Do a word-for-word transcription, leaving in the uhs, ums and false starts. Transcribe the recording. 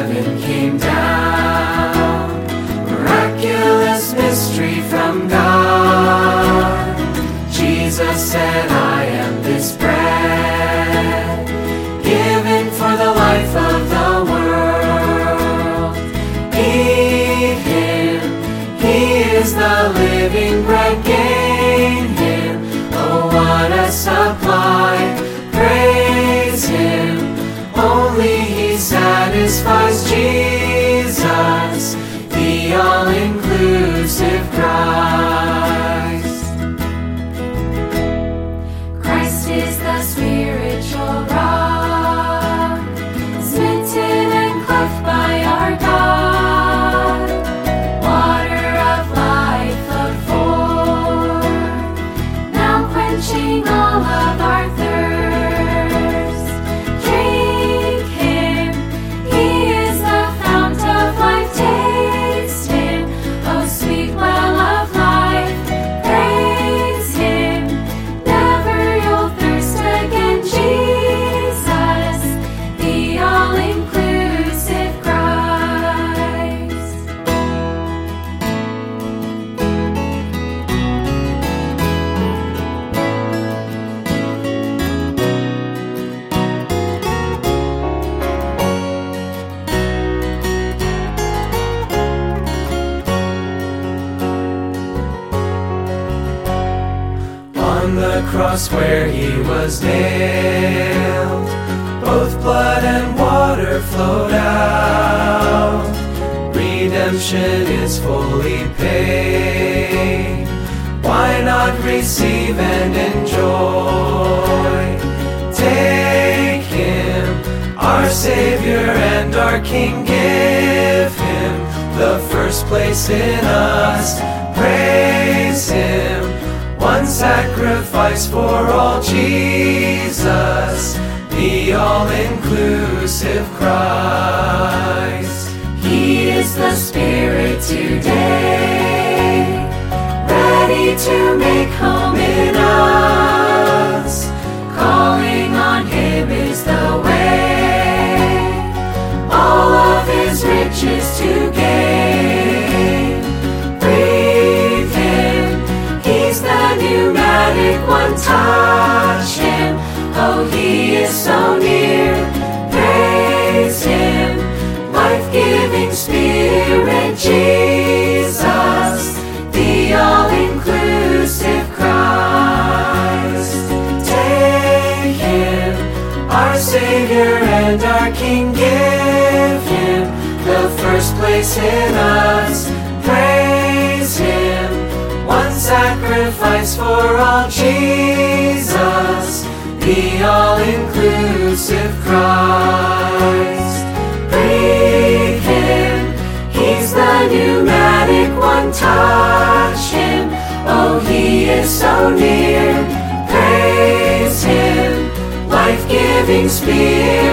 heaven came down. Miraculous mystery from God. Jesus said, I am this bread, given for the life of the world. Eat him, he is the living bread. Gain him, oh what a supply. Praise him, only he satisfies. Jesus, the all-inclusive Christ. Christ is the spiritual rock, smitten and cleft by our God. Water of life flowed forth, now quenching all of our thirst. Drink him, he is the fount of life. Taste him, oh sweet well of life. Praise him, never you'll thirst again. Jesus, the all-inclusive Christ. On the cross where he was nailed, both blood and water flowed out. Redemption is fully paid. Why not receive and enjoy? Take him, our Savior and our King. Give him the first place in us. Praise him, one sacrifice for all. Jesus, the all-inclusive Christ. He is the Spirit today, ready to make home in us. Calling on him is the way, all of his riches to gain. Breathe him, he's the pneumatic one. Touch him, oh he is so near. Praise him, life-giving Spirit. Jesus, the all-inclusive Christ. Take him, our Savior and our King. Give him the first place in us. Praise him, one sacrifice for all. Jesus, the all-inclusive Christ. Breathe him, he's the pneumatic one. Touch him, oh he is so near. Praise him, life-giving Spirit.